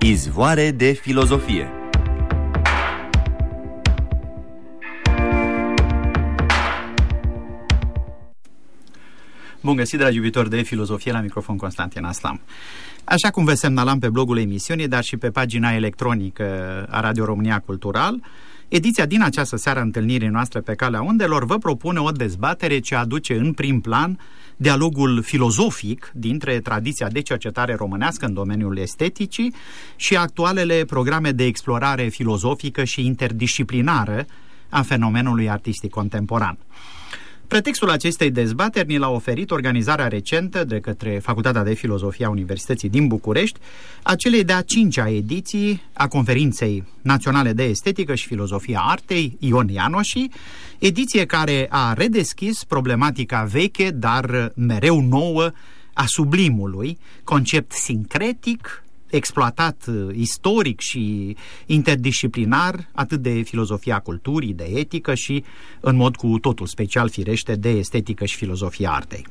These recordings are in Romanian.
Izvoare de filozofie. Bun găsit, dragi iubitori de filozofie, la microfon Constantin Aslam. Așa cum vă semnalam pe blogul emisiunii, dar și pe pagina electronică a Radio România Cultural, ediția din această seară a întâlnirii noastre pe calea undelor vă propune o dezbatere ce aduce în prim plan dialogul filozofic dintre tradiția de cercetare românească în domeniul esteticii și actualele programe de explorare filozofică și interdisciplinară a fenomenului artistic contemporan. Pretextul acestei dezbateri ni l-a oferit organizarea recentă de către Facultatea de Filozofie a Universității din București a celei de-a 5-a ediții a Conferinței Naționale de Estetică și Filozofia Artei, Ion Ianoși, ediție care a redeschis problematica veche, dar mereu nouă, a sublimului, concept sincretic, exploatat istoric și interdisciplinar, atât de filozofia culturii, de etică și, în mod cu totul special, firește, de estetică și filozofia artei.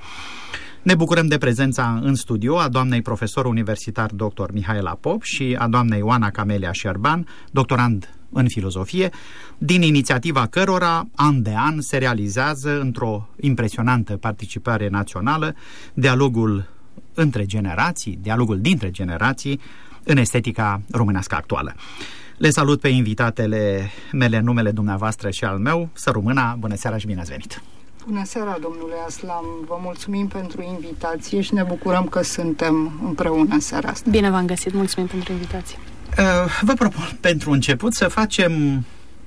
Ne bucurăm de prezența în studio a doamnei profesor universitar dr. Mihaela Pop și a doamnei Oana Camelia Șerban, doctorand în filozofie, din inițiativa cărora, an de an, se realizează, într-o impresionantă participare națională, dialogul între generații, dialogul dintre generații în estetica românească actuală. Le salut pe invitatele mele în numele dumneavoastră și al meu. Să rămână, bună seara și bine ați venit! Bună seara, domnule Aslam! Vă mulțumim pentru invitație și ne bucurăm că suntem împreună în seara asta. Bine v-am găsit, mulțumim pentru invitație. Vă propun pentru început să facem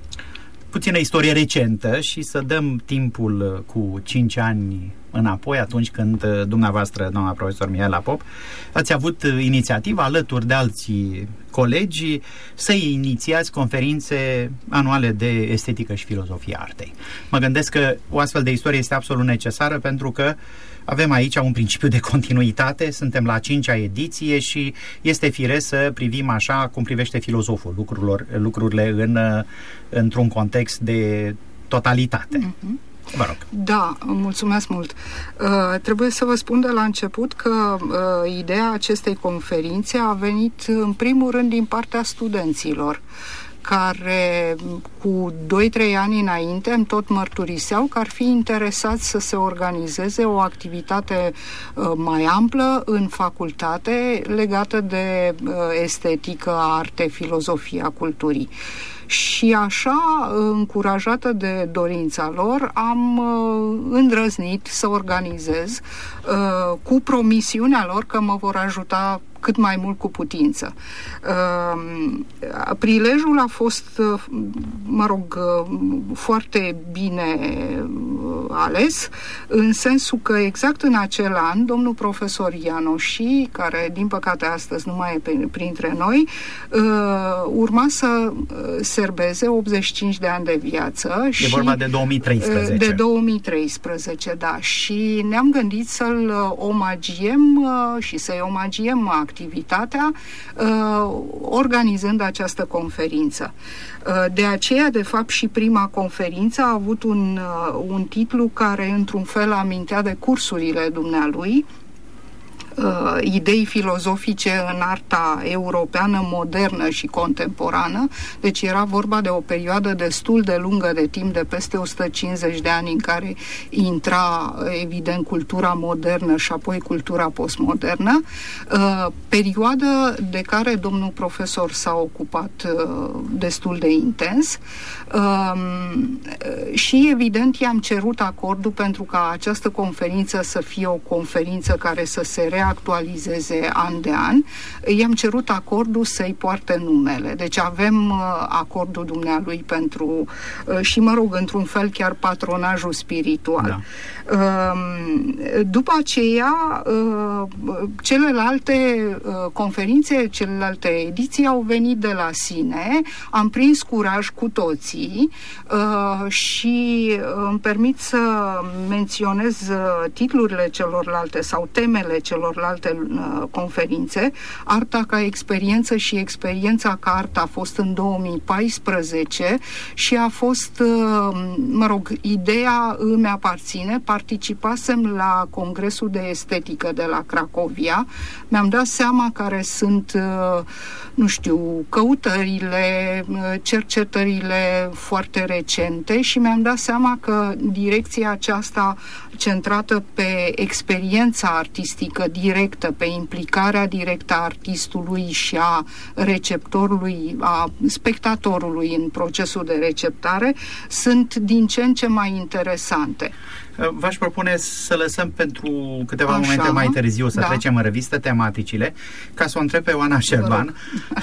puțină istorie recentă și să dăm timpul cu 5 ani înapoi, atunci când dumneavoastră, doamna profesor Mihaela Pop, ați avut inițiativa alături de alții colegi să inițiați conferințe anuale de estetică și filozofie artei. Mă gândesc că o astfel de istorie este absolut necesară pentru că avem aici un principiu de continuitate, suntem la 5-a ediție și este firesc să privim așa cum privește filozoful lucrurile într-un context de totalitate. Mm-hmm. Vă rog. Da, mulțumesc mult. Trebuie să vă spun de la început că ideea acestei conferințe a venit în primul rând din partea studenților, care cu 2-3 ani înainte îmi tot mărturiseau că ar fi interesați să se organizeze o activitate mai amplă în facultate legată de estetică, arte, filozofia culturii. Și așa, încurajată de dorința lor, am îndrăznit să organizez cu promisiunea lor că mă vor ajuta cât mai mult cu putință. Prilejul a fost, foarte bine ales, în sensul că exact în acel an, domnul profesor Ianoși, care din păcate astăzi nu mai e printre noi, urma să serbeze 85 de ani de viață. E vorba de 2013. De 2013, da. Și ne-am gândit să-l omagiem și să-i omagiem activitatea organizând această conferință. De aceea, de fapt, și prima conferință a avut un titlu care, într-un fel, amintea de cursurile dumnealui, idei filozofice în arta europeană modernă și contemporană. Deci era vorba de o perioadă destul de lungă de timp, de peste 150 de ani, în care intra evident cultura modernă și apoi cultura postmodernă, perioadă de care domnul profesor s-a ocupat destul de intens și evident i-am cerut acordul pentru ca această conferință să fie o conferință care să se reactualizeze an de an. I-am cerut acordul să-i poarte numele. Deci avem acordul dumnealui pentru și, într-un fel, chiar patronajul spiritual. Da. După aceea, celelalte conferințe, celelalte ediții au venit de la sine. Am prins curaj cu toții și îmi permit să menționez titlurile celorlalte sau temele celorlalte celorlalte conferințe. Arta ca experiență și experiența ca artă a fost în 2014 și a fost, ideea îmi aparține. Participasem la Congresul de Estetică de la Cracovia. Mi-am dat seama care sunt, căutările, cercetările foarte recente și mi-am dat seama că direcția aceasta centrată pe experiența artistică directă, pe implicarea directă a artistului și a receptorului, a spectatorului în procesul de receptare, sunt din ce în ce mai interesante. V-aș propune să lăsăm pentru câteva momente mai târziu să trecem în revistă tematicile, ca să o întreb pe Oana Șerban,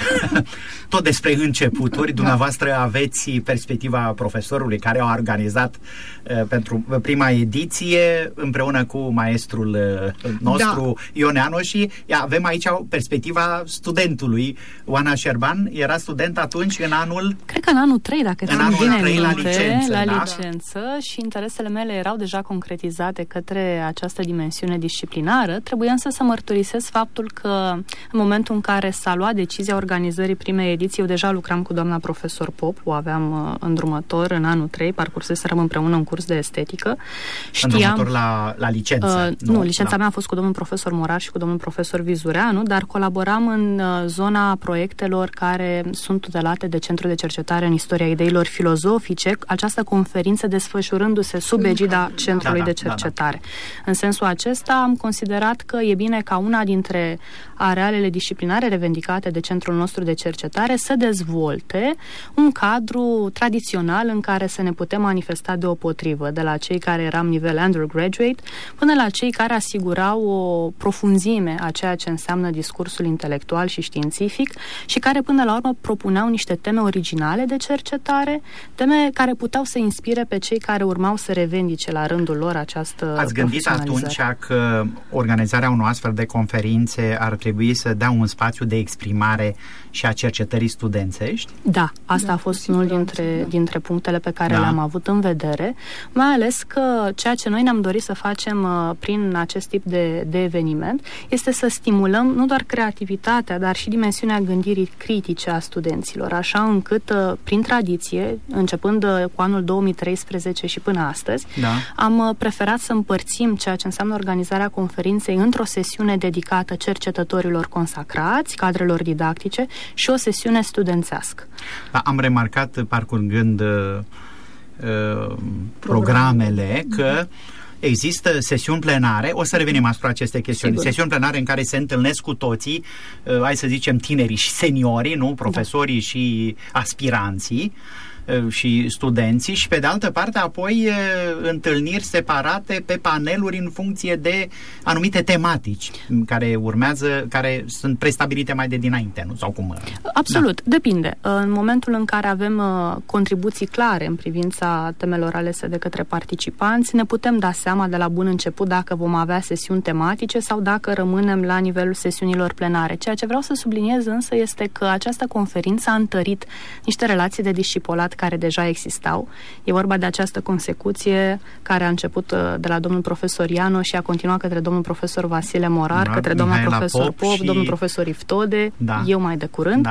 tot despre începuturi. Dumneavoastră aveți perspectiva profesorului care a organizat pentru prima ediție împreună cu maestrul nostru Ioneanu și avem aici perspectiva studentului. Oana Șerban era student atunci în anul... Cred că în anul 3, dacă ți-mi vine în minte, la licență și interesele mele erau deja concretizate către această dimensiune disciplinară. Trebuie însă să mărturisesc faptul că în momentul în care s-a luat decizia organizării primei ediții, eu deja lucram cu doamna profesor Pop, o aveam îndrumător în anul 3, parcurseserăm împreună un curs de estetică. Îndrumător la licență? Nu, licența mea a fost cu domnul profesor Morar și cu domnul profesor Vizureanu, dar colaboram în zona proiectelor care sunt tutelate de Centrul de Cercetare în Istoria Ideilor Filozofice, această conferință desfășurându-se sub egida Centrului de Cercetare. În sensul acesta am considerat că e bine ca una dintre arealele disciplinare revendicate de Centrul nostru de cercetare să dezvolte un cadru tradițional în care să ne putem manifesta deopotrivă, de la cei care eram nivel undergraduate până la cei care asigurau o profunzime a ceea ce înseamnă discursul intelectual și științific și care până la urmă propuneau niște teme originale de cercetare, teme care puteau să inspire pe cei care urmau să revendice la rândul lor această Ați gândit atunci că organizarea unor astfel de conferințe ar trebui să dea un spațiu de exprimare și a cercetării studențești? Da, asta a fost unul dintre punctele pe care le-am avut în vedere, mai ales că ceea ce noi ne-am dorit să facem prin acest tip de eveniment este să stimulăm nu doar creativitatea, dar și dimensiunea gândirii critice a studenților, așa încât prin tradiție, începând cu anul 2013 și până astăzi, am preferat să împărțim ceea ce înseamnă organizarea conferinței într-o sesiune dedicată cercetătorilor consacrați, cadrelor didactice și o sesiune studențească. Am remarcat, parcurgând programele, că există sesiuni plenare, o să revenim asupra acestei chestiuni, sesiuni plenare în care se întâlnesc cu toții, hai să zicem tinerii și seniorii, nu? Profesorii și aspiranții și studenții și pe de altă parte apoi întâlniri separate pe paneluri în funcție de anumite tematici care urmează, care sunt prestabilite mai de dinainte, nu? Sau cum? Absolut, depinde. În momentul în care avem contribuții clare în privința temelor alese de către participanți, ne putem da seama de la bun început dacă vom avea sesiuni tematice sau dacă rămânem la nivelul sesiunilor plenare. Ceea ce vreau să subliniez însă este că această conferință a întărit niște relații de discipolat care deja existau. E vorba de această consecuție care a început de la domnul profesor Iano și a continuat către domnul profesor Vasile Morar, către domnul profesor Pop, domnul profesor Iftode, eu mai de curând.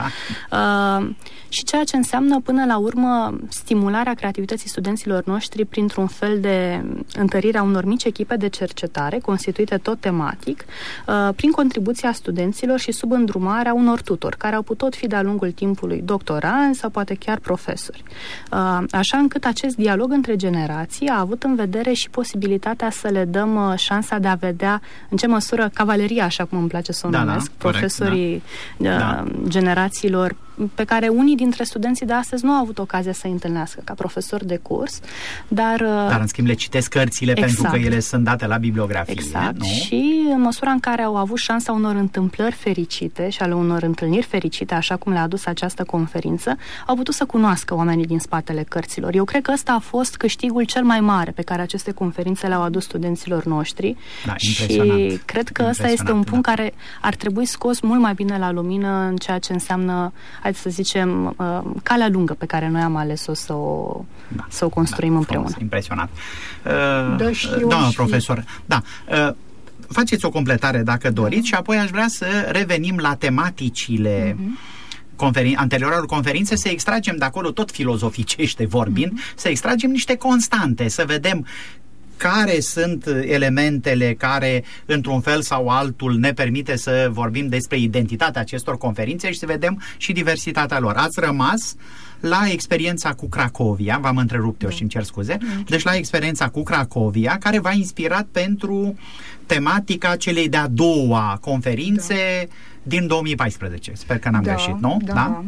Și ceea ce înseamnă până la urmă stimularea creativității studenților noștri printr-un fel de întărirea unor mici echipe de cercetare constituite tot tematic, prin contribuția studenților și sub îndrumarea unor tutori care au putut fi de-a lungul timpului doctoranți sau poate chiar profesori. Așa încât acest dialog între generații a avut în vedere și posibilitatea să le dăm șansa de a vedea în ce măsură cavaleria, așa cum îmi place să o numesc, profesorii generațiilor pe care unii dintre studenții de astăzi nu au avut ocazia să-i întâlnească ca profesori de curs, dar în schimb le citesc cărțile pentru că ele sunt date la bibliografie. Exact. Nu? Și în măsura în care au avut șansa unor întâmplări fericite și ale unor întâlniri fericite, așa cum le-a adus această conferință, au putut să cunoască oamenii din spatele cărților. Eu cred că ăsta a fost câștigul cel mai mare pe care aceste conferințe le-au adus studenților noștri. Și cred că ăsta este un punct care ar trebui scos mult mai bine la lumină în ceea ce înseamnă, să zicem, calea lungă pe care noi am ales-o să o construim împreună. Impresionant. Doamna profesor, faceți o completare dacă doriți și apoi aș vrea să revenim la tematicile anterioarelor conferințe, să extragem de acolo, tot filozoficește vorbind, să extragem niște constante, să vedem care sunt elementele care, într-un fel sau altul, ne permite să vorbim despre identitatea acestor conferințe și să vedem și diversitatea lor. Ați rămas la experiența cu Cracovia, v-am întrerupt eu și îmi cer scuze, deci la experiența cu Cracovia, care v-a inspirat pentru tematica celei de-a doua conferințe din 2014. Sper că n-am greșit, nu? Da.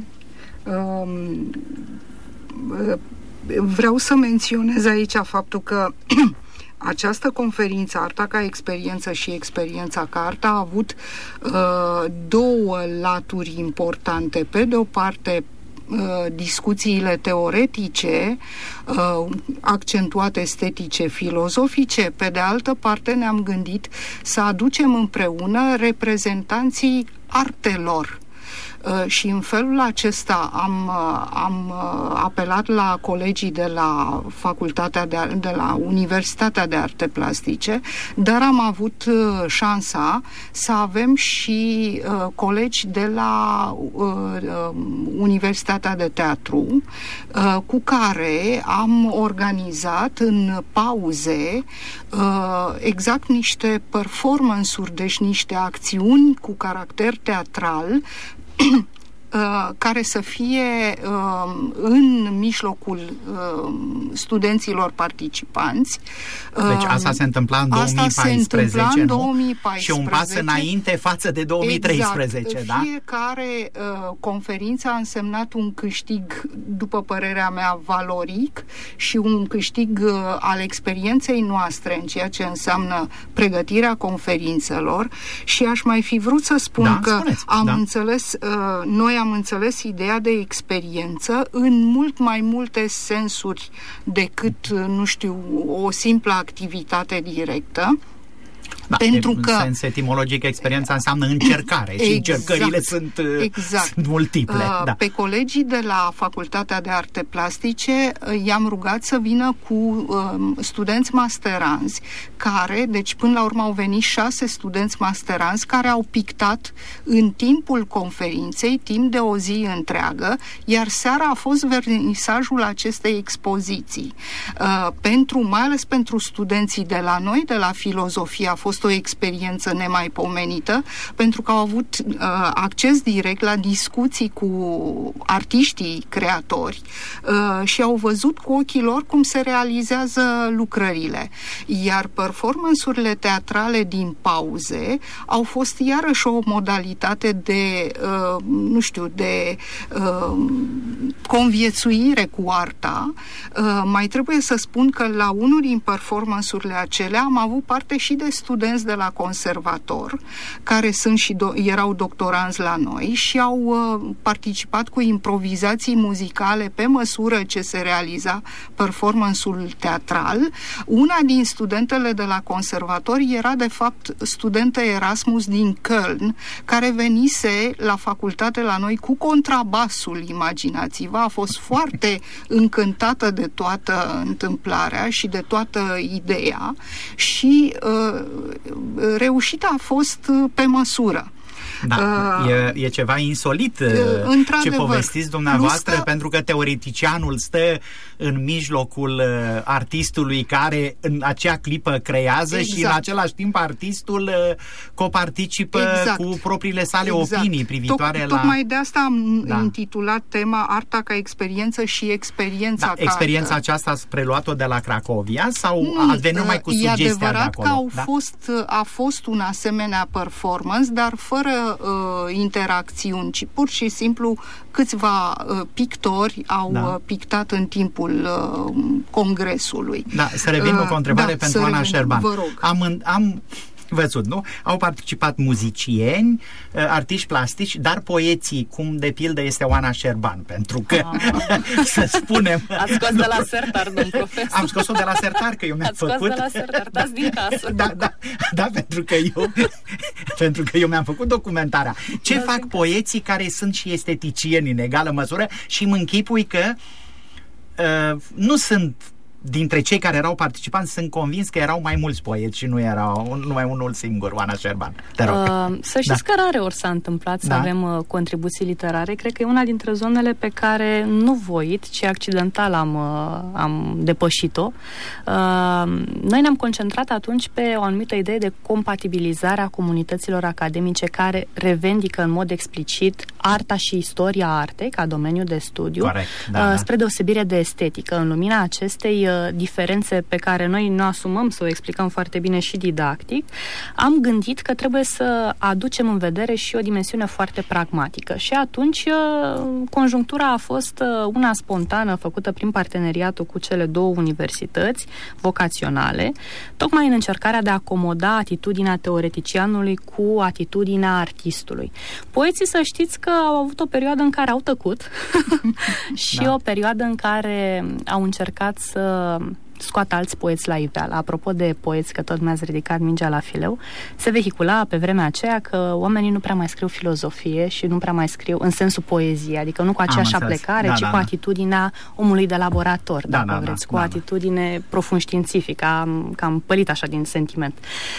Vreau să menționez aici faptul că această conferință, Arta ca experiență și experiența ca artă, a avut două laturi importante. Pe de o parte, discuțiile teoretice, accentuate estetice, filozofice, pe de altă parte ne-am gândit să aducem împreună reprezentanții artelor. Și în felul acesta am apelat la colegii de la de la Universitatea de Arte Plastice, dar am avut șansa să avem și colegi de la Universitatea de Teatru, cu care am organizat în pauze exact niște performance-uri, deci niște acțiuni cu caracter teatral care să fie în mijlocul studenților participanți. Deci asta se întâmpla în 2014, în 2014, și un pas înainte față de 2013, exact. Da? Fiecare conferință a însemnat un câștig, după părerea mea, valoric și un câștig al experienței noastre în ceea ce înseamnă pregătirea conferințelor, și aș mai fi vrut să spun că înțeles, noi am înțeles ideea de experiență în mult mai multe sensuri decât, nu știu, o simplă activitate directă. Da, pentru că, în sens etimologic, experiența înseamnă încercare și încercările sunt multiple. Pe colegii de la Facultatea de Arte Plastice i-am rugat să vină cu studenți masteranzi care, deci până la urmă au venit 6 studenți masteranzi care au pictat în timpul conferinței, timp de o zi întreagă, iar seara a fost vernisajul acestei expoziții. Mai ales pentru studenții de la noi, de la filozofie, a fost o experiență nemaipomenită, pentru că au avut acces direct la discuții cu artiștii creatori și au văzut cu ochii lor cum se realizează lucrările. Iar performance-urile teatrale din pauze au fost iarăși o modalitate de, de conviețuire cu arta. Mai trebuie să spun că la unul din performance-urile acelea am avut parte și de studenți de la conservator, care erau doctoranți la noi și au participat cu improvizații muzicale pe măsură ce se realiza performance-ul teatral. Una din studentele de la conservator era de fapt studentă Erasmus din Köln, care venise la facultate la noi cu contrabasul, imaginați-vă, a fost foarte încântată de toată întâmplarea și de toată ideea și reușita a fost pe măsură. Da, e ceva insolit ce povestiți dumneavoastră, pentru că teoreticianul stă în mijlocul artistului care în acea clipă creează și în același timp artistul coparticipă cu propriile sale opinii privitoare la... Tocmai de asta am intitulat tema Arta ca experiență și experiența ca experiența aceasta ați preluat-o de la Cracovia sau ați venit numai cu sugestia de acolo? E adevărat că a fost un asemenea performance, dar fără interacțiuni, ci pur și simplu câțiva pictori au pictat în timpul congresului. Da, să revin cu o întrebare pentru Ana Șerban. Vă rog. Am văzut, nu? Au participat muzicieni, artiști plastici, dar poeții, cum de pildă este Oana Șerban, pentru că, să spunem... Ați scos de la sertar, domn profesor. Am scos-o de la sertar, că eu mi-am făcut... Ați scos de la sertar, dați din casă. Da, pentru că eu mi-am făcut documentarea. Ce fac poeții care sunt și esteticieni în egală măsură și mă închipui că nu sunt dintre cei care erau participanți sunt convins că erau mai mulți poeți și nu erau numai unul singur, Oana Șerban. Te rog. Să știți că rare ori s-a întâmplat să avem contribuții literare. Cred că e una dintre zonele pe care nu voit, ci accidental am depășit-o. Noi ne-am concentrat atunci pe o anumită idee de compatibilizare a comunităților academice care revendică în mod explicit arta și istoria artei ca domeniu de studiu. Corect, spre deosebire de estetică. În lumina acestei diferențe pe care noi ne asumăm să o explicăm foarte bine și didactic, am gândit că trebuie să aducem în vedere și o dimensiune foarte pragmatică. Și atunci conjunctura a fost una spontană, făcută prin parteneriatul cu cele două universități vocaționale, tocmai în încercarea de a acomoda atitudinea teoreticianului cu atitudinea artistului. Poeții, să știți că au avut o perioadă în care au tăcut și o perioadă în care au încercat să scoată alți poeți la iveală. Apropo de poeți, că tot mi-ați ridicat mingea la fileu, se vehicula pe vremea aceea că oamenii nu prea mai scriu filozofie și nu prea mai scriu în sensul poezie, adică nu cu aceeași aplecare, ci cu atitudinea omului de laborator, dacă vreți, cu atitudine profund științifică, cam pălit așa din sentiment.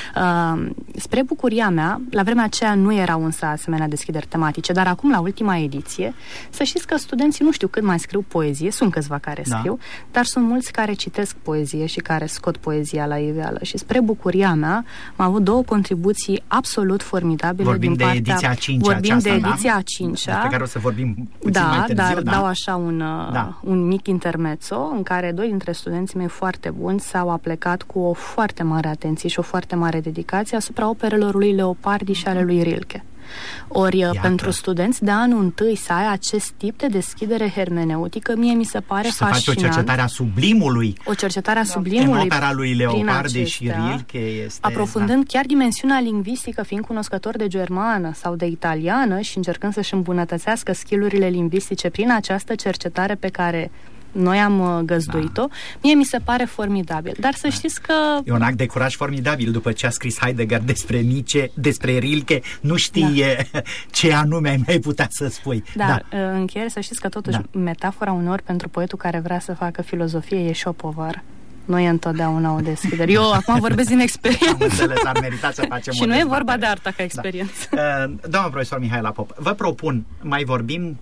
Spre bucuria mea, la vremea aceea nu erau însă asemenea deschideri tematice, dar acum, la ultima ediție, să știți că studenții nu știu cât mai scriu poezie, sunt câțiva care scriu, dar sunt mulți care citesc poezie și care scot poezia la iveală. Și spre bucuria mea am avut două contribuții absolut formidabile. Vorbim de ediția a 5-a. Vorbim de ediția a 5-a. Despre care o să vorbim puțin mai târziu. Dar dau așa un mic intermezzo în care doi dintre studenții mei foarte buni s-au aplecat cu o foarte mare atenție și o foarte mare dedicație asupra operelor lui Leopardi și ale lui Rilke. Ori pentru studenți de anul întâi să ai acest tip de deschidere hermeneutică, mie mi se pare fascinant. Să faci o cercetare a sublimului. O cercetare a sublimului. În opera lui Leopardi și Rilke este... Aprofundând chiar dimensiunea lingvistică, fiind cunoscător de germană sau de italiană și încercând să-și îmbunătățească skill-urile lingvistice prin această cercetare pe care noi am găzduit-o, mie mi se pare formidabil. Dar să știți că... E un act de curaj formidabil. După ce a scris Heidegger despre Nietzsche, despre Rilke, nu știe ce anume ai mai putea să spui. Dar în încheiere să știți că totuși metafora uneori pentru poetul care vrea să facă filozofie e și o povară. Nu e întotdeauna o deschidere. Eu acum vorbesc din experiență. Am înțeles, ar merita să facem și nu e vorba de arta ca experiență. Doamna profesor Mihaela Pop, vă propun, mai vorbim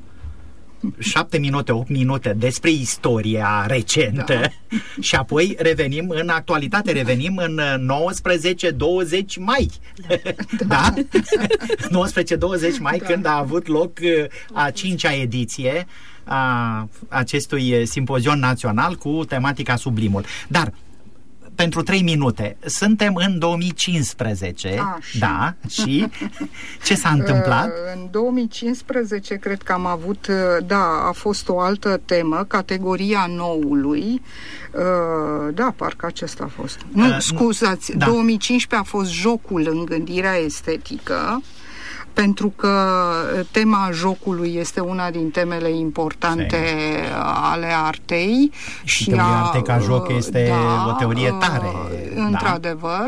7 minute, 8 minute despre istoria recentă și apoi revenim în actualitate, revenim în 19-20 mai. Da? 19-20 mai, când a avut loc a 5-a ediție a acestui simpozion național cu tematica sublimul. Dar pentru 3 minute. Suntem în 2015. Și ce s-a întâmplat? În 2015 cred că am avut, a fost o altă temă, categoria noului. Parcă acesta a fost. Scuzați, 2015 a fost jocul în gândirea estetică, pentru că tema jocului este una din temele importante ale artei. Și teoria artei ca joc este o teorie tare. Într-adevăr.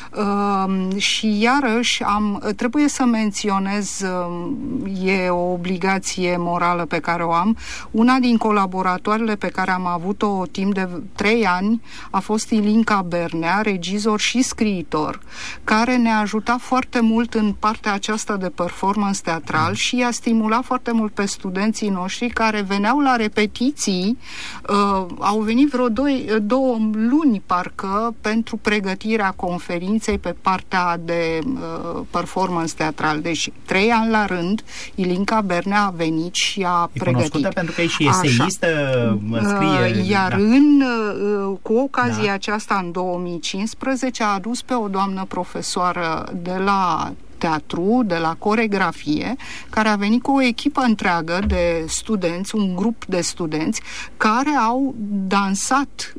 Și iarăși trebuie să menționez, e o obligație morală pe care o am. Una din colaboratoarele pe care am avut-o timp de 3 ani a fost Ilinca Bernea, regizor și scriitor, care ne-a ajutat foarte mult în partea aceasta de performance teatral și i-a stimulat foarte mult pe studenții noștri care veneau la repetiții, au venit vreo 2 luni parcă pentru pregătirea conferinței pe partea de performance teatral. Deci 3 ani la rând Ilinca Bernea a venit și a pregătit. Cunoscută pentru că e și eseistă, scrie. Iar cu ocazia aceasta în 2015 a adus pe o doamnă profesoară de la teatru, de la coregrafie, care a venit cu o echipă întreagă de studenți, un grup de studenți care au dansat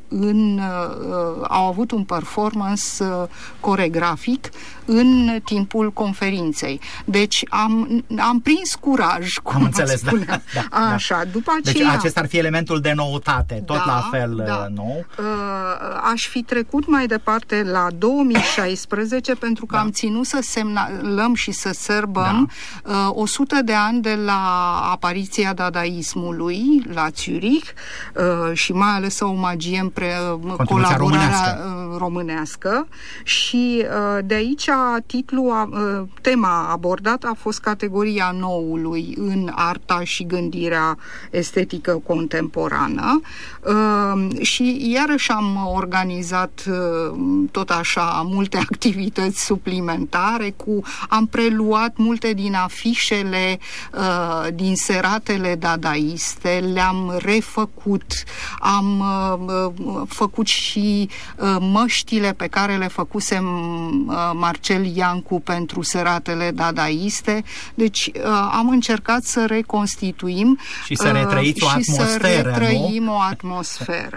au avut un performance coregrafic în timpul conferinței. Deci am prins curaj, cum am înțeles, spune. Așa, după aceea... Deci acesta ar fi elementul de noutate, tot la fel nou. Aș fi trecut mai departe la 2016 pentru că am ținut să jubilăm și să sărbăm 100 de ani de la apariția dadaismului la Zurich și mai ales să omagiem colaborarea românească și de aici tema abordată a fost categoria noului în arta și gândirea estetică contemporană și iarăși am organizat tot așa multe activități suplimentare, am preluat multe din afișele din seratele dadaiste, le-am refăcut, am făcut și măștile pe care le făcusem Marcel Iancu pentru seratele dadaiste, deci am încercat să reconstituim și să retrăiți o atmosferă, o atmosferă.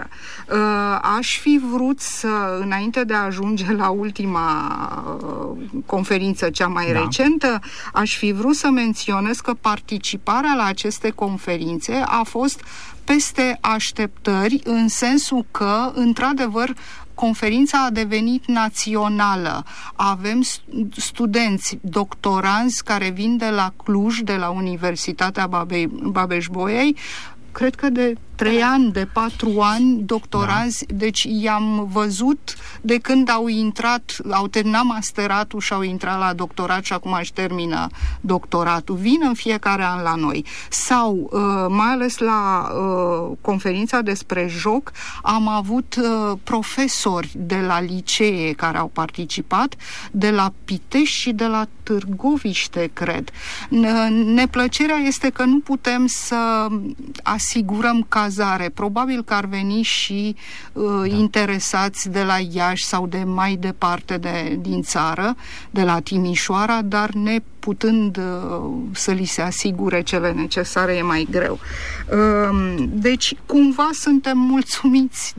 Aș fi vrut să, înainte de a ajunge la ultima conferință, cea mai recentă, aș fi vrut să menționez că participarea la aceste conferințe a fost peste așteptări, în sensul că, într-adevăr, conferința a devenit națională. Avem studenți, doctoranzi care vin de la Cluj, de la Universitatea Babeș-Bolyai, cred că de 3 ani, de 4 ani, doctoranzi, deci i-am văzut de când au terminat masteratul și au intrat la doctorat și acum își termină doctoratul. Vin în fiecare an la noi. Sau, mai ales la conferința despre joc, am avut profesori de la licee care au participat, de la Pitești și de la Târgoviște, cred. Neplăcerea este că nu putem să asigurăm cazare. Probabil că ar veni și interesați de la Iași sau de mai departe din țară, de la Timișoara, dar neputând să li se asigure cele necesare, e mai greu. Deci, cumva suntem mulțumiți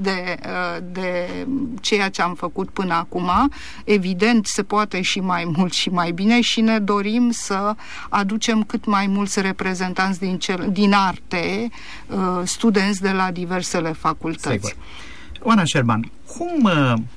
de ceea ce am făcut până acum. Evident, se poate și mai mult și mai bine și ne dorim să aducem cât mai mulți reprezentanți din arte, studenți de la diversele facultăți. Sigur. Oana Șerban, cum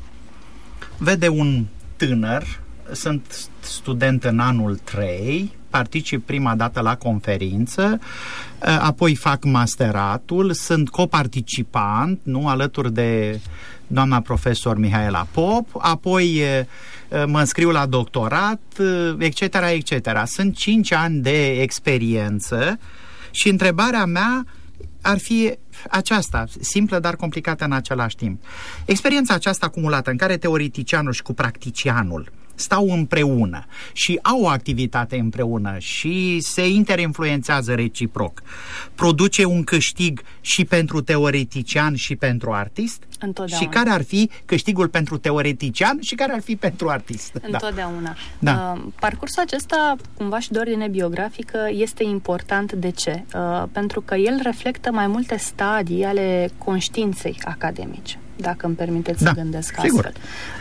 vede un tânăr, sunt student în anul 3, particip prima dată la conferință, apoi fac masteratul, sunt coparticipant, nu, alături de doamna profesor Mihaela Pop, apoi mă înscriu la doctorat, etc., etc. Sunt 5 ani de experiență și întrebarea mea ar fi aceasta, simplă, dar complicată în același timp. Experiența aceasta acumulată, în care teoreticianul și cu practicianul stau împreună și au o activitate împreună și se interinfluențează reciproc, produce un câștig și pentru teoretician și pentru artist? Întotdeauna. Și care ar fi câștigul pentru teoretician și care ar fi pentru artist? Întotdeauna. Da. Parcursul acesta, cumva și de ordine biografică, este important. De ce? Pentru că el reflectă mai multe stadii ale conștiinței academice, dacă îmi permiteți să gândesc astfel.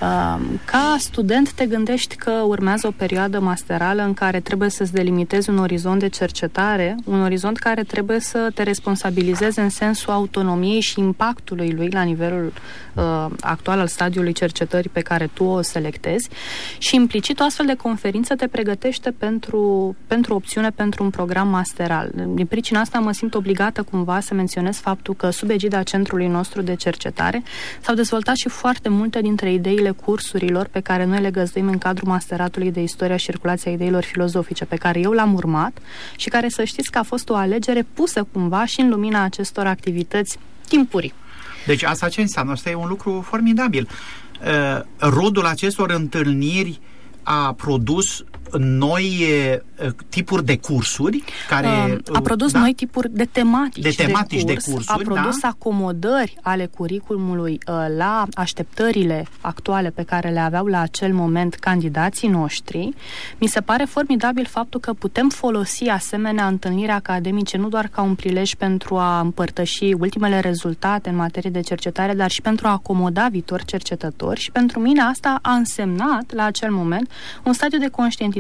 Ca student te gândești că urmează o perioadă masterală în care trebuie să-ți delimitezi un orizont de cercetare, un orizont care trebuie să te responsabilizeze în sensul autonomiei și impactului lui la nivelul actual al stadiului cercetării pe care tu o selectezi și implicit o astfel de conferință te pregătește pentru opțiune pentru un program masteral. Din pricina asta mă simt obligată cumva să menționez faptul că sub egida centrului nostru de cercetare s-au dezvoltat și foarte multe dintre ideile cursurilor pe care noi le găzduim în cadrul masteratului de istoria și circulația ideilor filozofice, pe care eu l-am urmat și care, să știți că a fost o alegere pusă cumva și în lumina acestor activități timpurii. Deci asta ce înseamnă? Asta e un lucru formidabil. Rodul acestor întâlniri a produs noi tipuri de cursuri care... a produs noi tipuri de tematici de cursuri, a produs acomodări ale curiculumului la așteptările actuale pe care le aveau la acel moment candidații noștri. Mi se pare formidabil faptul că putem folosi asemenea întâlniri academice nu doar ca un prilej pentru a împărtăși ultimele rezultate în materie de cercetare, dar și pentru a acomoda viitori cercetători și pentru mine asta a însemnat la acel moment un stadiu de conștientizare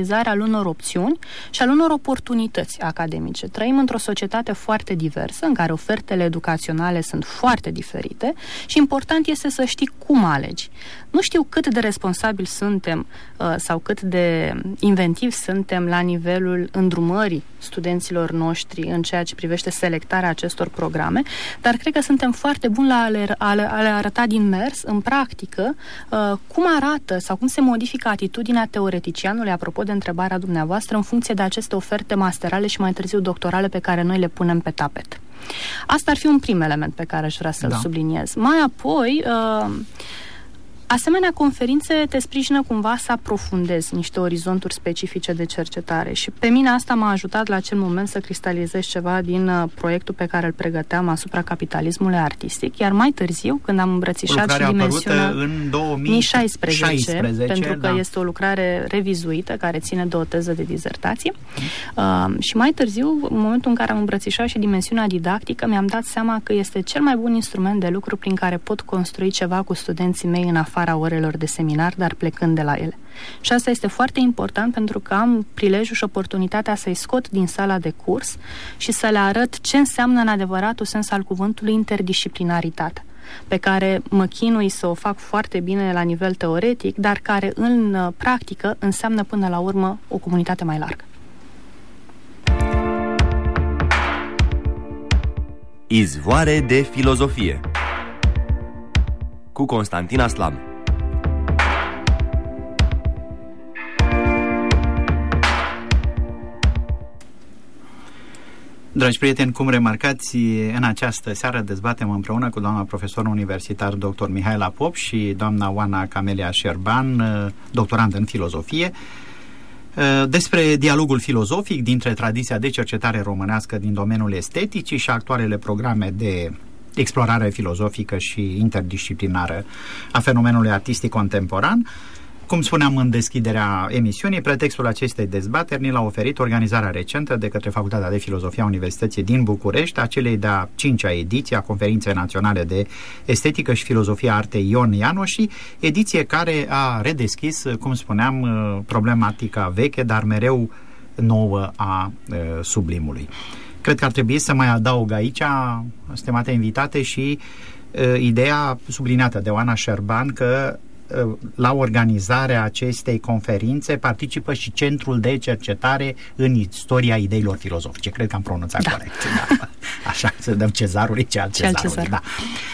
conștientizare al unor opțiuni și al unor oportunități academice. Trăim într-o societate foarte diversă, în care ofertele educaționale sunt foarte diferite și important este să știi cum alegi. Nu știu cât de responsabili suntem sau cât de inventivi suntem la nivelul îndrumării studenților noștri în ceea ce privește selectarea acestor programe, dar cred că suntem foarte buni la a le arăta din mers, în practică, cum arată sau cum se modifică atitudinea teoreticianului, apropo de întrebarea dumneavoastră, în funcție de aceste oferte masterale și mai târziu doctorale pe care noi le punem pe tapet. Asta ar fi un prim element pe care aș vrea să-l subliniez. Mai apoi, asemenea conferințe te sprijină cumva să aprofundezi niște orizonturi specifice de cercetare și pe mine asta m-a ajutat la acel moment să cristalizez ceva din proiectul pe care îl pregăteam asupra capitalismului artistic, iar mai târziu, când am îmbrățișat și dimensiunea în 2016, pentru că este o lucrare revizuită care ține de o teză de dizertație, și mai târziu, în momentul în care am îmbrățișat și dimensiunea didactică, mi-am dat seama că este cel mai bun instrument de lucru prin care pot construi ceva cu studenții mei în afara orelor de seminar, dar plecând de la ele. Și asta este foarte important pentru că am prilejul și oportunitatea să-i scot din sala de curs și să le arăt ce înseamnă în adevăratul sens al cuvântului interdisciplinaritate, pe care mă chinui să o fac foarte bine la nivel teoretic, dar care în practică înseamnă până la urmă o comunitate mai largă. Izvoare de filozofie cu Constantin Aslam. Dragi prieteni, cum remarcați, în această seară dezbatem împreună cu doamna profesor universitar dr. Mihaela Pop și doamna Oana Camelia Șerban, doctorandă în filozofie, despre dialogul filozofic dintre tradiția de cercetare românească din domeniul esteticii și actualele programe de explorare filozofică și interdisciplinară a fenomenului artistic contemporan. Cum spuneam în deschiderea emisiunii, pretextul acestei dezbateri ni l-a oferit organizarea recentă de către Facultatea de Filozofie a Universității din București a celei de-a 5-a ediție a Conferinței Naționale de Estetică și Filozofia Artei Ion Ianoși, ediție care a redeschis, cum spuneam, problematica veche, dar mereu nouă a sublimului. Cred că ar trebui să mai adaug aici, stimate invitate, și ideea subliniată de Oana Șerban că la organizarea acestei conferințe participă și Centrul de Cercetare în Istoria Ideilor Filozofice. Cred că am pronunțat corect. Da. Așa, să dăm cezarului ce al cezarului. Da.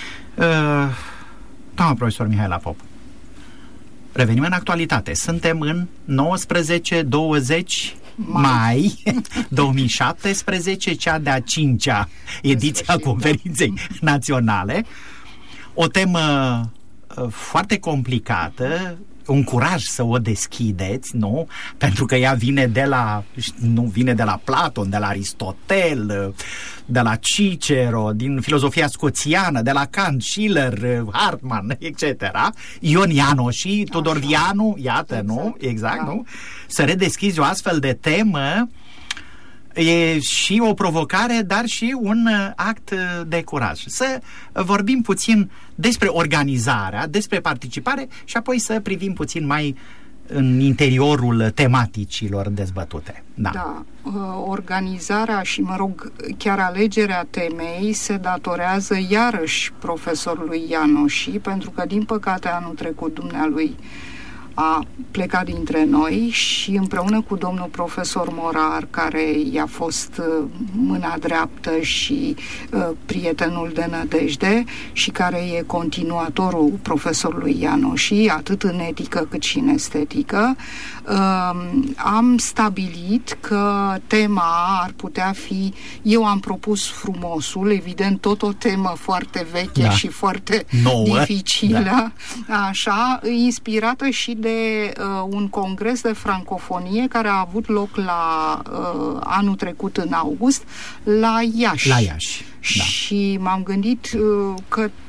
Doamna profesor Mihaela Pop, revenim în actualitate. Suntem în 19-20 mai 2017, cea de-a 5-a ediție a Conferinței Naționale. O temă foarte complicată, un curaj să o deschideți, nu? Pentru că ea vine vine de la Platon, de la Aristotel, de la Cicero, din filozofia scoțiană, de la Kant, Schiller, Hartmann, etc. Ion Ianoși, Tudor Vianu, iată, exact, nu? Exact, da. Nu? Să redeschizi o astfel de temă e și o provocare, dar și un act de curaj. Să vorbim puțin despre organizarea, despre participare și apoi să privim puțin mai în interiorul tematicilor dezbătute. Da. Organizarea și, chiar alegerea temei se datorează iarăși profesorului Ianoși, pentru că, din păcate, anul trecut dumnealui a plecat dintre noi și împreună cu domnul profesor Morar, care i-a fost mâna dreaptă și prietenul de nădejde și care e continuatorul profesorului Ianoși, atât în etică cât și în estetică, am stabilit că tema ar putea fi, eu am propus frumosul, evident tot o temă foarte veche și foarte nouă, dificilă, așa, inspirată și de un congres de francofonie care a avut loc la anul trecut în august la Iași. La Iași, da. Și m-am gândit că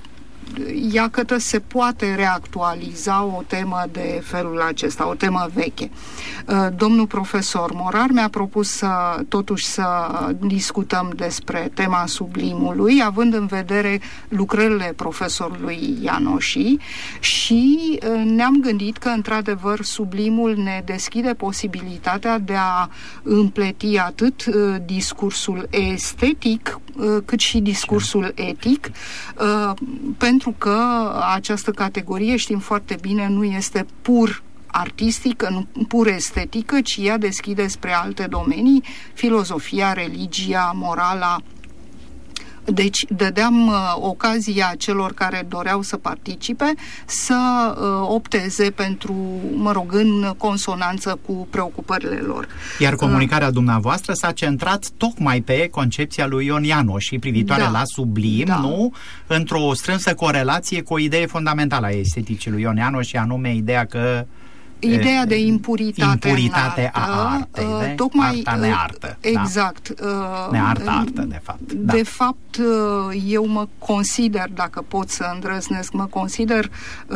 iată se poate reactualiza o temă de felul acesta, o temă veche. Domnul profesor Morar mi-a propus totuși să discutăm despre tema sublimului, având în vedere lucrările profesorului Ianoși, și ne-am gândit că, într-adevăr, sublimul ne deschide posibilitatea de a împleti atât discursul estetic cât și discursul etic, pentru că această categorie, știm foarte bine, nu este pur artistică, nu pur estetică, ci ea deschide spre alte domenii, filozofia, religia, morala. Deci dădeam ocazia celor care doreau să participe să opteze pentru, în consonanță cu preocupările lor. Iar comunicarea dumneavoastră s-a centrat tocmai pe concepția lui Ion Ianoși privitoare la sublim, nu? Într-o strânsă corelație cu o idee fundamentală a esteticii lui Ion Ianoși, anume ideea că ideea de impuritate a artei, tocmai arta neartă. Exact. Neartă-artă, de fapt. De fapt, eu mă consider, dacă pot să îndrăznesc, mă consider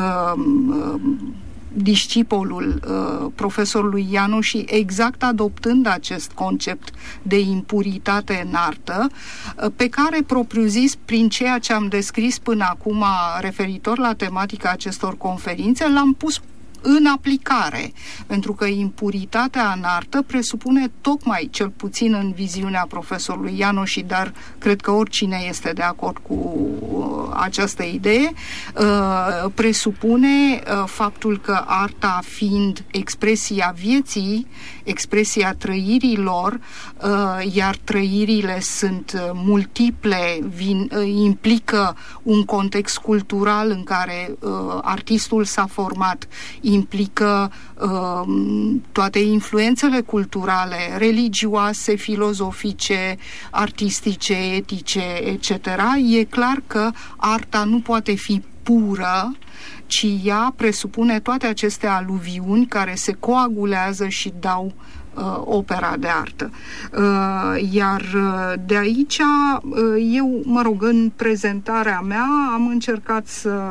discipolul profesorului Ianoși, exact adoptând acest concept de impuritate în artă, pe care, propriu-zis, prin ceea ce am descris până acum referitor la tematica acestor conferințe, l-am pus în aplicare, pentru că impuritatea în artă presupune tocmai, cel puțin în viziunea profesorului Ianoși, dar cred că oricine este de acord cu această idee, presupune faptul că arta, fiind expresia vieții, expresia trăirilor, iar trăirile sunt multiple, implică un context cultural în care artistul s-a format, implică toate influențele culturale, religioase, filozofice, artistice, etice, etc. E clar că arta nu poate fi pură, ci ea presupune toate aceste aluviuni care se coagulează și dau opera de artă. Iar de aici, eu, în prezentarea mea am încercat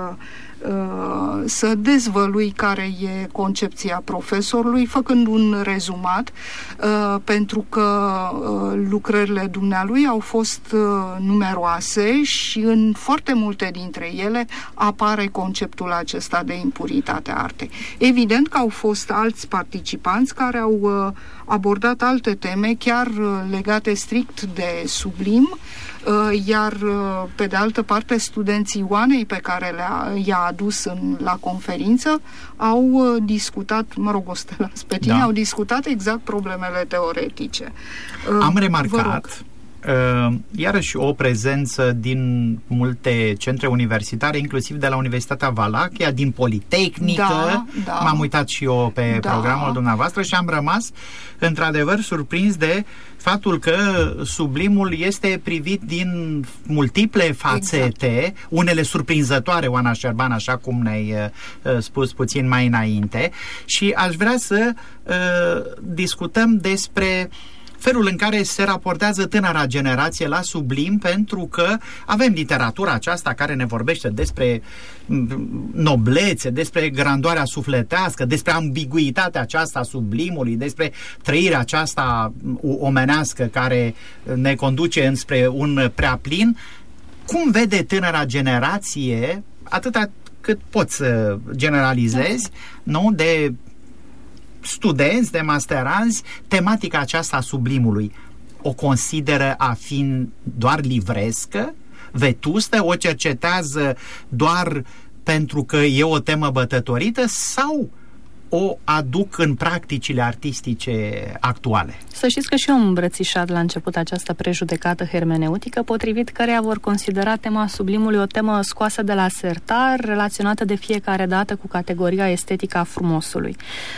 să dezvălui care e concepția profesorului, făcând un rezumat, pentru că lucrările dumnealui au fost numeroase și în foarte multe dintre ele apare conceptul acesta de impuritate a artei. Evident că au fost alți participanți care au abordat alte teme, chiar legate strict de sublim, iar pe de altă parte studenții Ioanei pe care i-a adus la conferință au discutat, o Stella Spetini, au discutat exact problemele teoretice. Am remarcat iarăși o prezență din multe centre universitare, inclusiv de la Universitatea Valachia, din Politehnică. M-am uitat și eu pe programul dumneavoastră și am rămas într-adevăr surprins de faptul că sublimul este privit din multiple fațete, unele surprinzătoare, Oana Șerban, așa cum ne-ai spus puțin mai înainte, și aș vrea să discutăm despre felul în care se raportează tânăra generație la sublim, pentru că avem literatura aceasta care ne vorbește despre noblețe, despre grandoarea sufletească, despre ambiguitatea aceasta a sublimului, despre trăirea aceasta omenească care ne conduce înspre un prea plin. Cum vede tânăra generație, atâta cât poți să generalizezi, nu, de studenți, de masteranzi, tematica aceasta a sublimului? O consideră a fi doar livrescă, vetustă, o cercetează doar pentru că e o temă bătătorită, sau o aduc în practicile artistice actuale? Să știți că și eu am îmbrățișat la început această prejudecată hermeneutică, potrivit căreia vor considera tema sublimului o temă scoasă de la sertar, relaționată de fiecare dată cu categoria estetică a frumosului.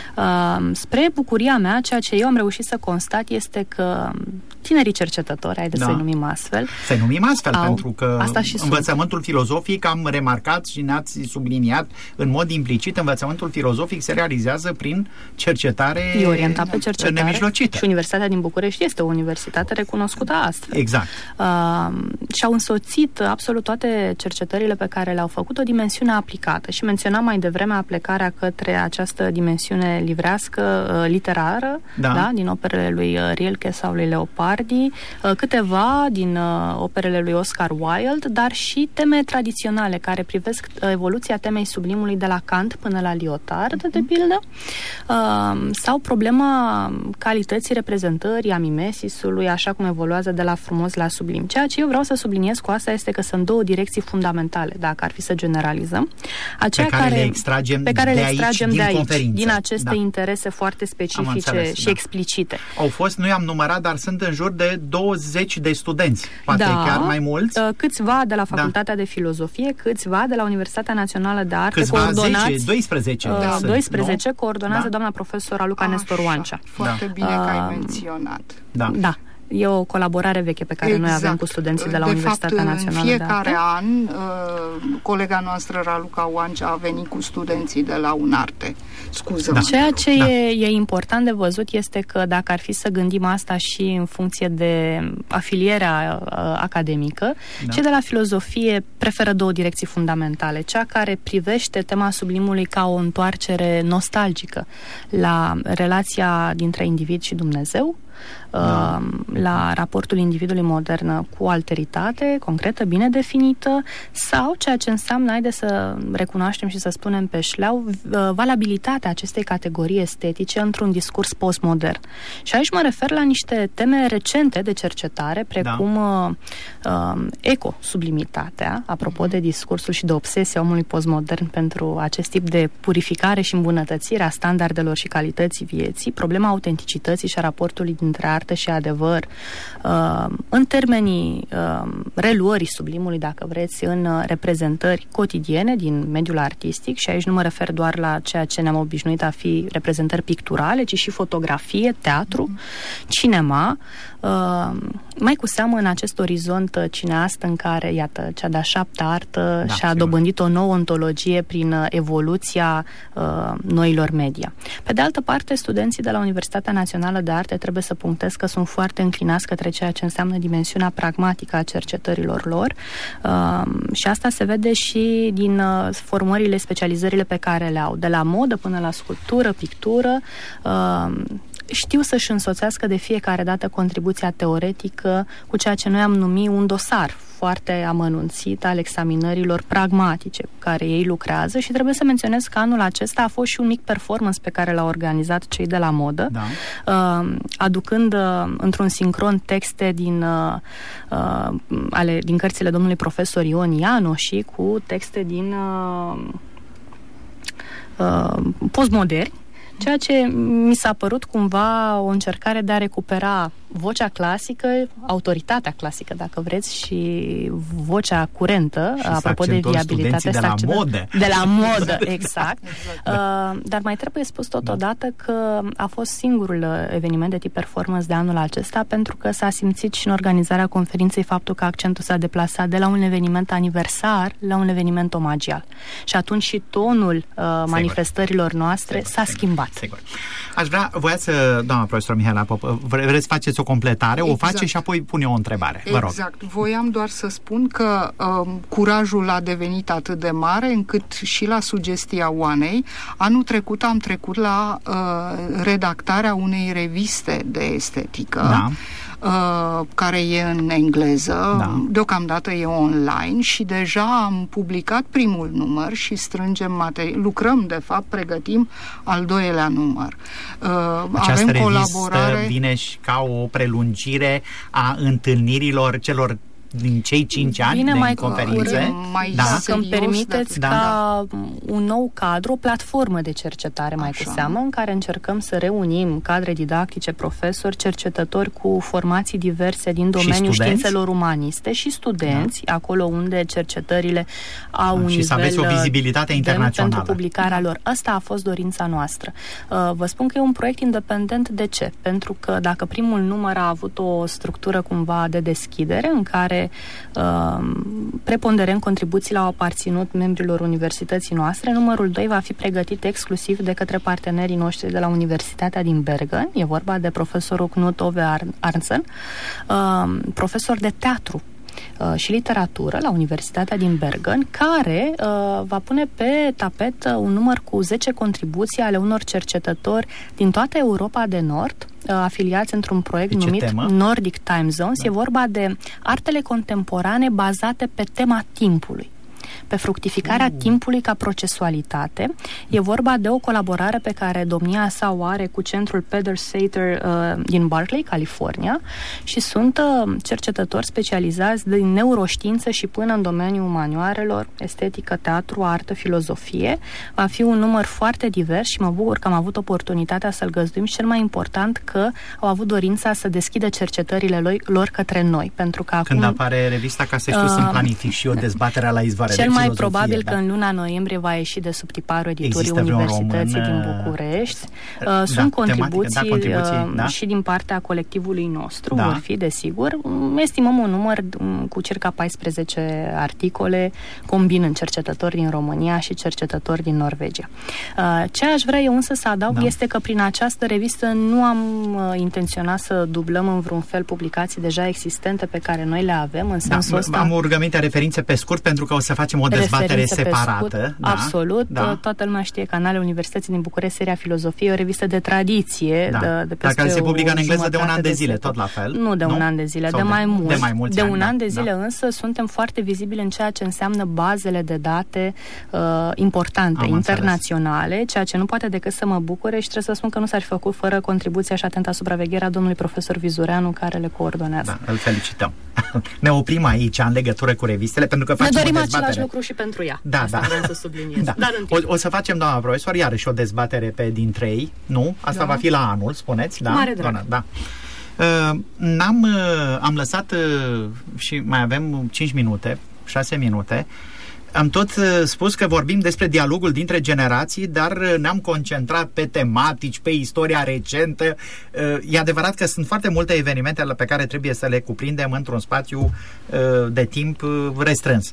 Spre bucuria mea, ceea ce eu am reușit să constat este că tinerii cercetători, haideți să-i numim astfel. Să-i numim astfel, pentru că învățământul filozofic, am remarcat și ne-ați subliniat în mod implicit, învățământul filozofic se realizează realizează prin cercetare orientat pe cercetare nemijlocită. și Universitatea din București este o universitate recunoscută astfel. Exact. Și au însoțit absolut toate cercetările pe care le-au făcut o dimensiune aplicată și menționam mai devreme aplecarea către această dimensiune livrească, literară, da, din operele lui Rilke sau lui Leopardi, câteva din operele lui Oscar Wilde, dar și teme tradiționale care privesc evoluția temei sublimului de la Kant până la Lyotard, de pildă, sau problema calității reprezentării, a mimesisului, așa cum evoluează de la frumos la sublim. Ceea ce eu vreau să subliniez cu asta este că sunt două direcții fundamentale, dacă ar fi să generalizăm. Pe care le extragem de aici, din aceste interese foarte specifice și explicite. Au fost, nu i-am numărat, dar sunt în jur de 20 de studenți, poate chiar mai mulți. Câțiva de la Facultatea de Filozofie, câțiva de la Universitatea Națională de Arte, câțiva, 12 coordonează doamna profesor Raluca Nestor Oancea. Foarte bine că ai menționat. Da. E o colaborare veche pe care noi avem cu studenții de la Universitatea Națională de Arte. În fiecare an, colega noastră, Raluca Oancea, a venit cu studenții de la UNARTE. Ceea ce e important de văzut este că dacă ar fi să gândim asta și în funcție de afilierea academică, cei de la filozofie preferă două direcții fundamentale. Cea care privește tema sublimului ca o întoarcere nostalgică la relația dintre individ și Dumnezeu, la raportul individului modern cu alteritate concretă, bine definită, sau ceea ce înseamnă, haideți să recunoaștem și să spunem pe șleau, valabilitatea acestei categorii estetice într-un discurs postmodern. Și aici mă refer la niște teme recente de cercetare, precum ecosublimitatea, apropo de discursul și de obsesia omului postmodern pentru acest tip de purificare și îmbunătățire a standardelor și calității vieții, problema autenticității și a raportului dintre artă și adevăr, în termenii reluării sublimului, dacă vreți, în reprezentări cotidiene din mediul artistic, și aici nu mă refer doar la ceea ce ne-am obișnuit a fi reprezentări picturale, ci și fotografie, teatru, cinema, mai cu seamă în acest orizont cineast în care, iată, cea de-a șaptea artă și-a dobândit o nouă ontologie prin evoluția noilor media. Pe de altă parte, studenții de la Universitatea Națională de Arte, trebuie să punctez că sunt foarte înclinați către ceea ce înseamnă dimensiunea pragmatică a cercetărilor lor, și asta se vede și din formările, specializările pe care le au, de la modă până la sculptură, pictură. Știu să-și însoțească de fiecare dată contribuția teoretică cu ceea ce noi am numit un dosar foarte amănunțit al examinărilor pragmatice cu care ei lucrează, și trebuie să menționez că anul acesta a fost și un mic performance pe care l-au organizat cei de la modă, aducând într-un sincron texte din cărțile domnului profesor Ion Ianoși cu texte din postmoderni, ceea ce mi s-a părut cumva o încercare de a recupera vocea clasică, autoritatea clasică, dacă vreți, și vocea curentă, și apropo de viabilitate. De la modă. De la modă, exact. Dar mai trebuie spus totodată că a fost singurul eveniment de tip performance de anul acesta, pentru că s-a simțit și în organizarea conferinței faptul că accentul s-a deplasat de la un eveniment aniversar la un eveniment omagial. Și atunci și tonul manifestărilor noastre s-a schimbat. Sigur. Aș vrea, doamna profesor Mihaela Pop, vreți să faceți o completare, o face și apoi pune o întrebare. Vă rog. Exact. Voiam doar să spun că curajul a devenit atât de mare încât și la sugestia Oanei, anul trecut am trecut la redactarea unei reviste de estetică, care e în engleză, deocamdată e online și deja am publicat primul număr și lucrăm, de fapt, pregătim al doilea număr. Această revistă vine și ca o prelungire a întâlnirilor celor din cei 5 ani de conferințe. Dacă îmi permiteți, ca un nou cadru, o platformă de cercetare mai cu seamă, în care încercăm să reunim cadre didactice, profesori, cercetători cu formații diverse din domeniul științelor umaniste și studenți, acolo unde cercetările au un nivel să aveți o vizibilitate internațională pentru publicarea lor. Asta a fost dorința noastră. Vă spun că e un proiect independent. De ce? Pentru că dacă primul număr a avut o structură cumva de deschidere, în care care preponderent contribuțiile au aparținut membrilor universității noastre. Numărul 2 va fi pregătit exclusiv de către partenerii noștri de la Universitatea din Bergen. E vorba de profesorul Knut Ove Arntzen, profesor de teatru și literatură la Universitatea din Bergen, care va pune pe tapet un număr cu 10 contribuții ale unor cercetători din toată Europa de Nord, afiliați într-un proiect numit Nordic Time Zones. E vorba de artele contemporane bazate pe tema timpului, pe fructificarea timpului ca procesualitate. E vorba de o colaborare pe care domnia sa o are cu centrul Peter Sater din Berkeley, California, și sunt cercetători specializați din neuroștiință și până în domeniul umanioarelor, estetică, teatru, artă, filozofie. Va fi un număr foarte divers și mă bucur că am avut oportunitatea să-l găzduim și cel mai important că au avut dorința să deschidă cercetările lor către noi. Pentru că când acum, apare revista, ca să știu, să-mi planific și eu dezbaterea la Izvoare. Cel mai probabil că în luna noiembrie va ieși de sub tiparul editurii Universității din București. Sunt contribuții și din partea colectivului nostru, vor fi, desigur. Estimăm un număr cu circa 14 articole, combinând cercetători din România și cercetători din Norvegia. Ce aș vrea eu însă să adaug este că prin această revistă nu am intenționat să dublăm în vreun fel publicații deja existente pe care noi le avem, în sensul ăsta. Am rugămintea referințe pe scurt, pentru că o să facem o dezbatere separată. Absolut. Toată lumea știe că Anale Universității din București, seria Filozofie, o revistă de tradiție. De peste care se publică în engleză de un an de zile, tot la fel. Nu de un an de zile, de mai mult. De un an de zile, da. Însă suntem foarte vizibili în ceea ce înseamnă bazele de date importante, internaționale, ceea ce nu poate decât să mă bucure și trebuie să spun că nu s-ar fi făcut fără contribuția și atenta supraveghere a domnului profesor Vizureanu, care le coordonează. Da, îl felicităm. Ne oprim aici în legătură cu revistele, pentru că facem ne dorim același lucru și pentru ea. Asta vreau să subliniez. Da. O să facem, doamna profesor, iarăși o dezbatere pe dintre ei, nu? Asta va fi la anul, spuneți? Da? Mare drag. Da. Am lăsat și mai avem 5 minute, 6 minute. Am tot spus că vorbim despre dialogul dintre generații, dar ne-am concentrat pe tematici, pe istoria recentă. E adevărat că sunt foarte multe evenimente pe care trebuie să le cuprindem într-un spațiu de timp restrâns.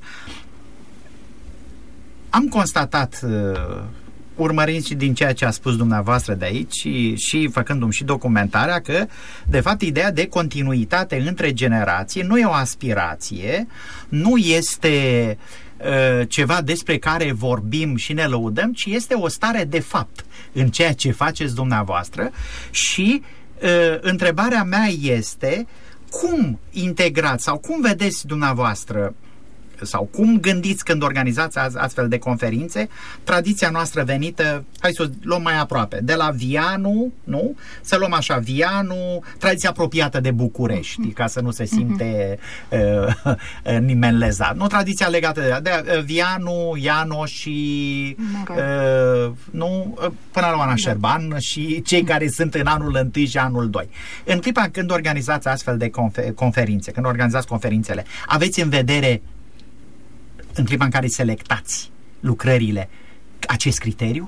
Am constatat, urmărind și din ceea ce a spus dumneavoastră de aici și făcându-mi și documentarea, că de fapt ideea de continuitate între generații nu e o aspirație, nu este ceva despre care vorbim și ne lăudăm, ci este o stare de fapt în ceea ce faceți dumneavoastră. Și întrebarea mea este: cum integrați sau cum vedeți dumneavoastră sau cum gândiți când organizați astfel de conferințe tradiția noastră venită, hai să o luăm mai aproape, de la Vianu, nu? Să luăm așa, Vianu, tradiția apropiată de București, ca să nu se simte nimeni lezat. Nu, tradiția legată de Vianu, Iano și până la Oana Șerban și cei care sunt în anul 1 și anul 2. În clipa când organizați astfel de conferințe, când organizați conferințele, aveți în vedere, în clipa în care selectați lucrările, acest criteriu?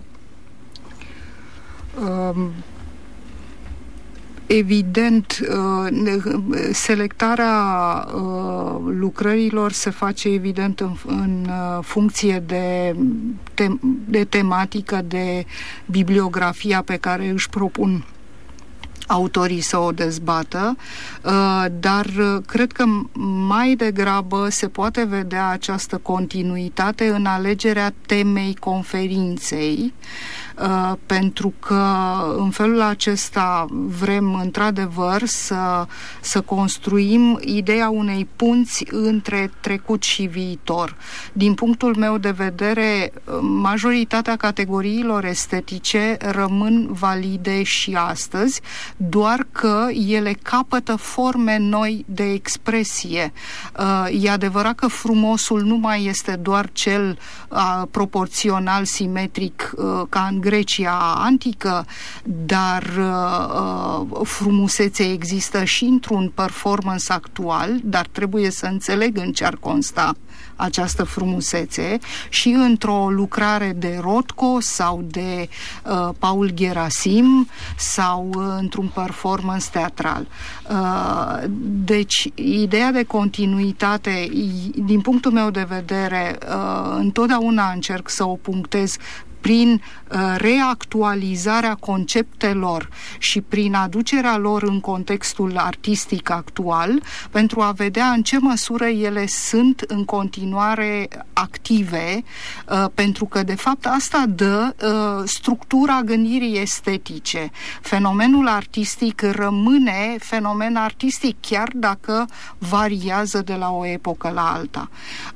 Evident, selectarea lucrărilor se face evident în funcție de tematică, de bibliografia pe care își propun autorii să o dezbată, dar cred că mai degrabă se poate vedea această continuitate în alegerea temei conferinței, pentru că în felul acesta vrem într-adevăr să construim ideea unei punți între trecut și viitor. Din punctul meu de vedere, majoritatea categoriilor estetice rămân valide și astăzi, doar că ele capătă forme noi de expresie. E adevărat că frumosul nu mai este doar cel proporțional, simetric, ca în Grecia antică, dar frumusețe există și într-un performance actual, dar trebuie să înțeleg în ce ar consta această frumusețe, și într-o lucrare de Rothko sau de Paul Gerasim sau într-un performance teatral. Deci, ideea de continuitate, din punctul meu de vedere, întotdeauna încerc să o punctez prin reactualizarea conceptelor și prin aducerea lor în contextul artistic actual, pentru a vedea în ce măsură ele sunt în continuare active, pentru că, de fapt, asta dă structura gândirii estetice. Fenomenul artistic rămâne fenomen artistic, chiar dacă variază de la o epocă la alta.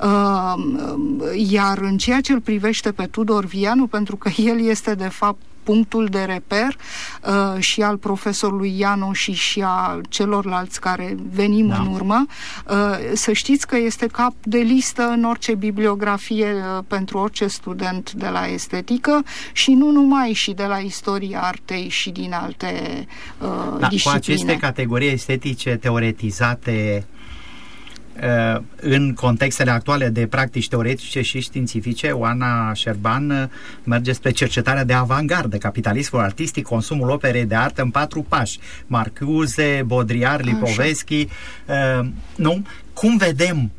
Iar în ceea ce îl privește pe Tudor Vianu, pentru că el este de fapt punctul de reper și al profesorului Ianu și a celorlalți care venim în urmă, să știți că este cap de listă în orice bibliografie pentru orice student de la estetică și nu numai, și de la istoria artei și din alte discipline. Cu aceste categorii estetice teoretizate în contextele actuale de practici teoretice și științifice, Oana Șerban merge spre cercetarea de avantgardă, capitalismul artistic, consumul operei de artă în 4 pași. Marcuse, Baudrillard, Lipovetsky, nu? Cum vedem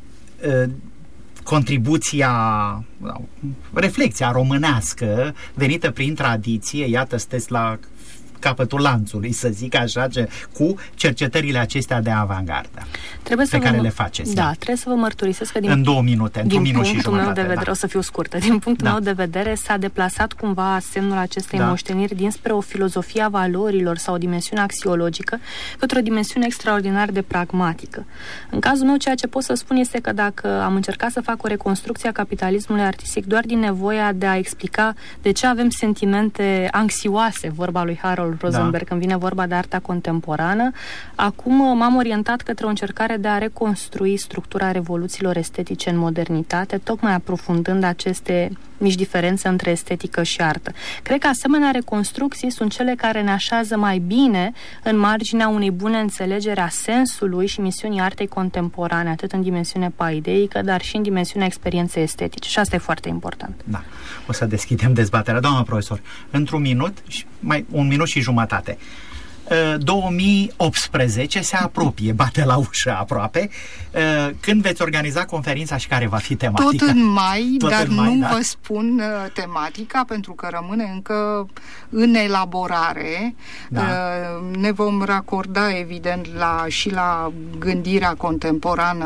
contribuția, reflexia românească venită prin tradiție, iată, sunteți la capătul lanțului, să zic așa, cu cercetările acestea de avantgardă pe care le faceți. Da, trebuie să vă mărturisesc că în 2 minute, într-un minut și jumătate. Meu de vedere, o să fiu scurtă, din punctul meu de vedere s-a deplasat cumva semnul acestei moșteniri dinspre o filozofie a valorilor sau o dimensiune axiologică către o dimensiune extraordinar de pragmatică. În cazul meu, ceea ce pot să spun este că dacă am încercat să fac o reconstrucție a capitalismului artistic doar din nevoia de a explica de ce avem sentimente anxioase, vorba lui Harold Rosenberg, când vine vorba de arta contemporană, acum m-am orientat către o încercare de a reconstrui structura revoluțiilor estetice în modernitate, tocmai aprofundând aceste mici diferențe între estetică și artă. Cred că asemenea reconstrucții sunt cele care ne așează mai bine în marginea unei bune înțelegeri a sensului și misiunii artei contemporane, atât în dimensiune paideică, dar și în dimensiunea experienței estetice. Și asta e foarte important. Da. O să deschidem dezbaterea. Doamna profesor, într-un minut, mai 1 minut și jumătate. 2018 se apropie, bate la ușă aproape. Când veți organiza conferința și care va fi tematica? Tot în mai, dar nu vă spun tematica, pentru că rămâne încă în elaborare. Ne vom racorda, evident, și la gândirea contemporană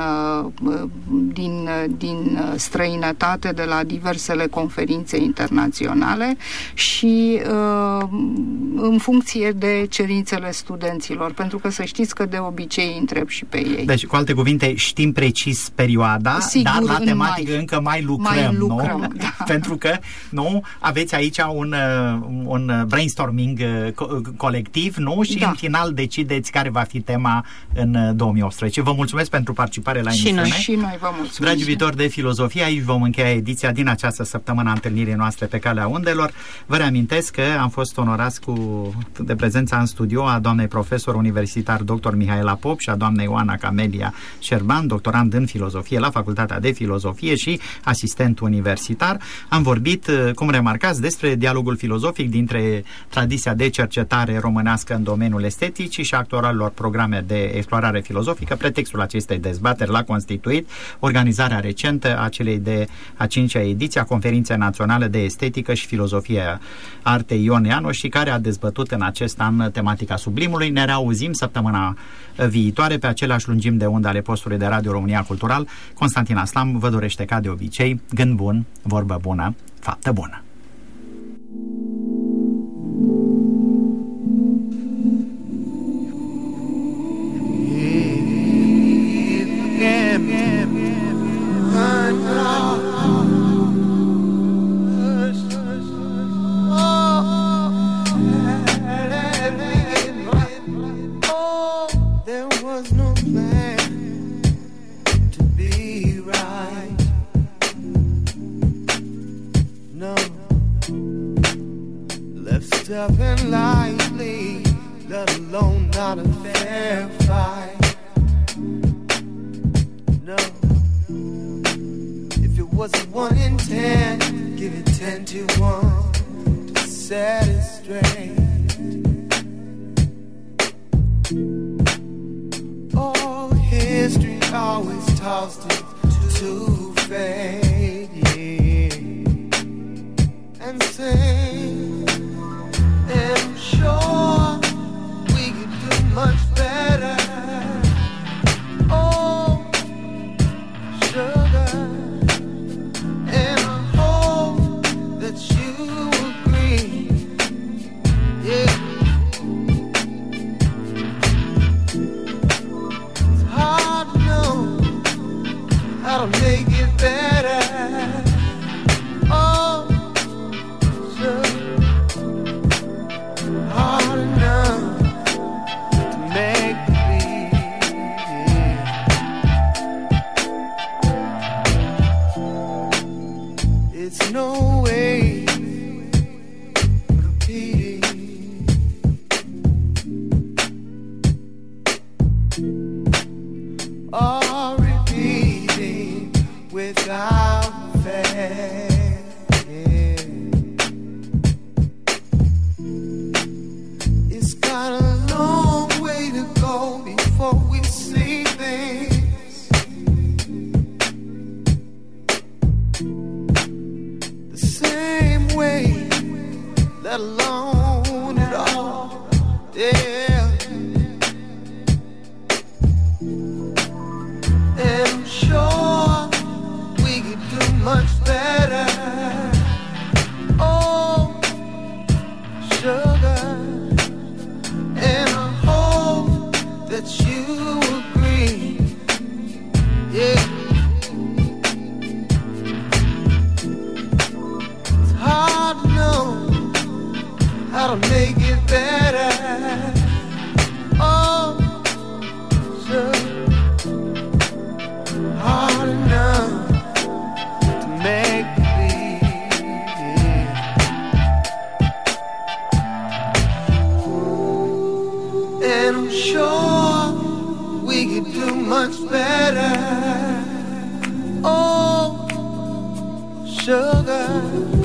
din străinătate, de la diversele conferințe internaționale și în funcție de cerințele studenților, pentru că să știți că de obicei întreb și pe ei. Deci, cu alte cuvinte, știm precis perioada, sigur, dar la tematică încă mai lucrăm, nu? Da. Pentru că, nu, aveți aici un brainstorming colectiv, nu? Și în final decideți care va fi tema în 2018. Vă mulțumesc pentru participare la emisiune. Și noi vă mulțumim. Dragi iubitori de filozofie, aici vom încheia ediția din această săptămână a întâlnirii noastre pe Calea Undelor. Vă reamintesc că am fost onorați de prezența în studio a doamnei profesor universitar dr. Mihaela Pop și a doamnei Oana Camelia Șerban, doctorand în filozofie la Facultatea de Filozofie și asistent universitar. Am vorbit, cum remarcați, despre dialogul filozofic dintre tradiția de cercetare românească în domeniul esteticii și actualelor programe de explorare filozofică. Pretextul acestei dezbateri l-a constituit organizarea recentă a celei de a 5-a ediție a Conferinței Naționale de Estetică și Filozofie Artei Ion Ianoș, și care a dezbătut în acest an tematica sublimului. Ne reauzim săptămâna viitoare pe aceleași lungimi de undă ale postului de Radio România Cultural. Constantin Aslam vă dorește, ca de obicei, gând bun, vorbă bună, faptă bună. lived up and lightly, let alone not a fair fight. No, if it was a 1 in 10, give it 10 to 1 to set it straight. Oh, history always tossed it to fate, yeah. And sing, and I'm sure we could do much better. Oh, sugar, and I hope that you agree, yeah. It's hard to know how to make it better. Oh, hard enough to make believe. It's no way repeating. Or repeating without fail. Got a long way to go before we see things the same way, let alone it all, yeah. And I'm sure we could do much better. Oh, sugar, and I hope that you agree, yeah. It's hard to know how to make it better. Oh, sure, hard enough to make and I'm sure we could do much better. Oh, sugar.